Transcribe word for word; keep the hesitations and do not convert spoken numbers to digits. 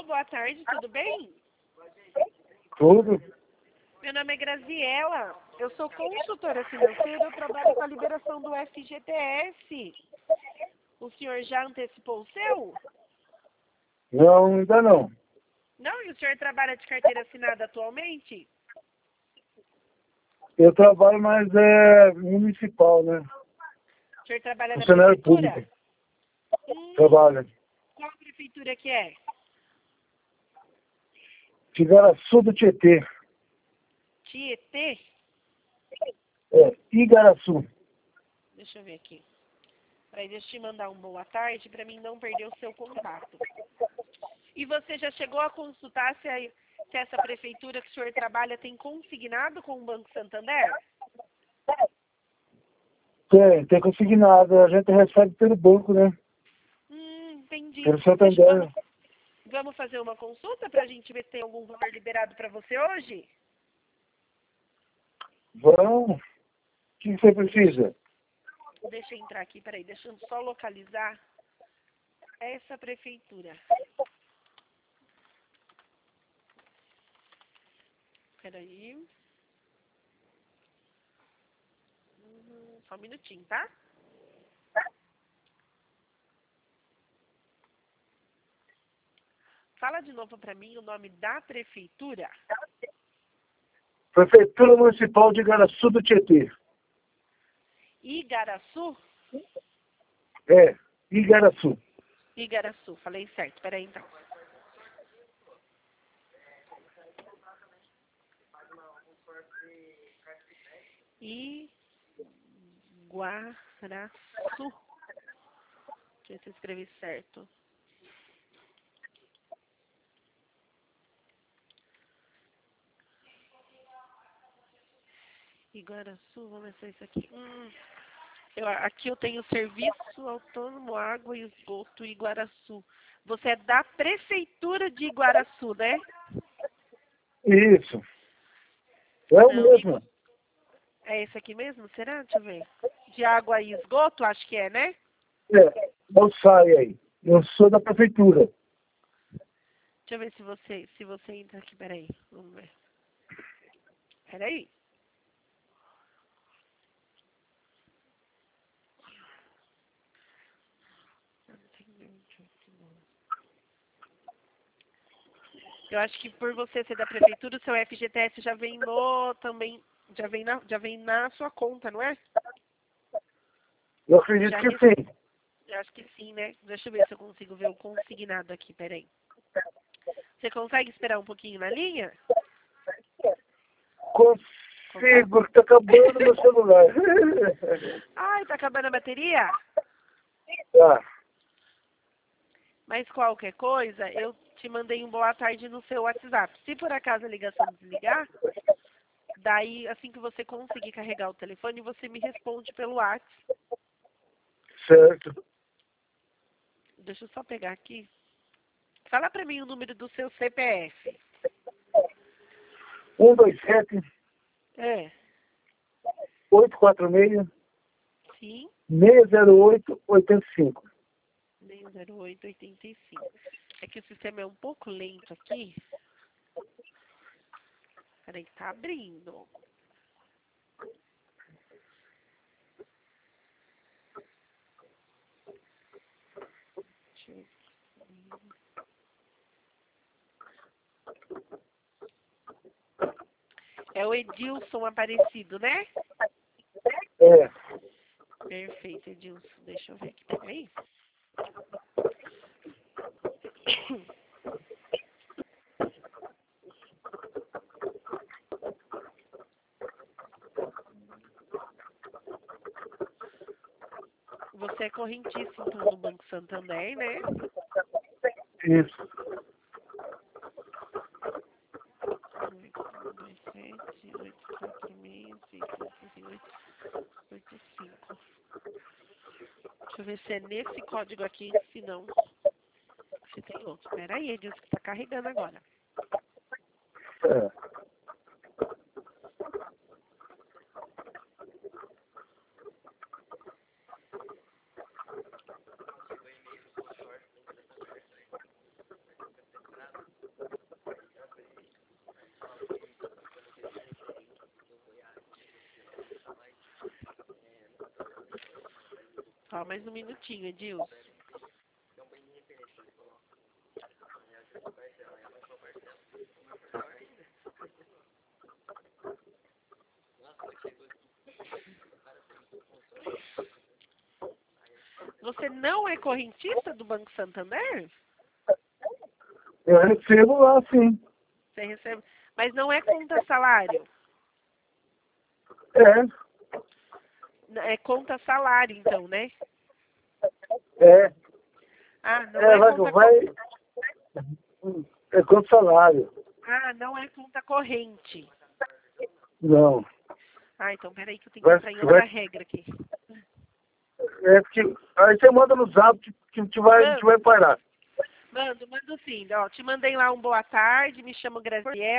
Alô, boa tarde, tudo bem? Tudo? Meu nome é Graziela, eu sou consultora financeira, eu trabalho com a liberação do F G T S. O senhor já antecipou o seu? Não, ainda não. Não? E o senhor trabalha de carteira assinada atualmente? Eu trabalho, mas é municipal, né? O senhor trabalha na Funcionário prefeitura? público. Hum, Trabalho. qual prefeitura que é? Igaraçu do Tietê. Tietê? É, Igaraçu. Deixa eu ver aqui. Aí deixa eu te mandar um boa tarde para mim não perder o seu contato. E você já chegou a consultar se, a, se essa prefeitura que o senhor trabalha tem consignado com o Banco Santander? Tem, tem consignado. A gente recebe pelo banco, né? Hum, entendi. Pelo Deixa, Santander. vamos, vamos fazer uma consulta para a gente ver se tem algum valor liberado para você hoje? Vamos. O que você precisa? Deixa eu entrar aqui, peraí, deixa eu só localizar essa prefeitura. Peraí. Hum, só um minutinho, tá? Fala de novo para mim o nome da prefeitura. Prefeitura Municipal de Igaraçu do Tietê. Igaraçu? É, Igaraçu. Igaraçu, falei certo, peraí então. Iguaraçu. Deixa eu ver se eu escrevi certo. Iguaraçu, vamos ver se é isso aqui. Hum, eu, aqui eu tenho Serviço Autônomo Água e Esgoto Iguaraçu. Você é da Prefeitura de Iguaraçu, né? Isso. É o Não, mesmo. é esse aqui mesmo? Será? Deixa eu ver. De água e esgoto, acho que é, né? É, não sai aí. Eu sou da prefeitura. Deixa eu ver se você, se você entra aqui, peraí. Vamos ver. Peraí. Eu acho que por você ser da prefeitura, o seu F G T S já vem no também, já vem na, já vem na sua conta, não é? Eu acredito Já que rece- sim. eu acho que sim, né? Deixa eu ver se eu consigo ver o consignado aqui, peraí. Você consegue esperar um pouquinho na linha? Consigo, que tá acabando meu celular. Ai, tá acabando a bateria? Tá, Mas qualquer coisa, eu te mandei um boa tarde no seu WhatsApp. Se por acaso a ligação desligar, daí assim que você conseguir carregar o telefone, você me responde pelo WhatsApp. certo. Deixa eu só pegar aqui. Fala pra mim o número do seu C P F. um, dois, sete, É, oito, quatro, seis, sim, seis, zero, oito, oito, cinco. seis zero oito oito cinco. É que o sistema é um pouco lento aqui. Peraí, que tá abrindo. Deixa eu ver. É o Edilson Aparecido, né? É, Perfeito, Edilson. Deixa eu ver aqui, peraí. Você é correntista, então, no Banco Santander, né? isso. oito dois sete oito quatro seis seis oito oito oito cinco. Deixa eu ver se é nesse código aqui, se não, se tem outro. Pera aí, Edilson, que tá carregando agora. É. Só mais um minutinho, Edilson. Você não é correntista do Banco Santander? Eu recebo lá, sim. Você recebe, mas não é conta salário. É, É conta salário, então, né? é. Ah, não É, é vai, conta vai, co- é quanto salário. Ah, não é conta corrente. Não. Ah, então peraí que eu tenho que Vai, entrar em outra vai, regra aqui. é porque, aí você manda no zap que, que a, gente vai, a gente Mando, vai parar. mando, mando sim. Ó, te mandei lá um boa tarde, me chamo Graziela.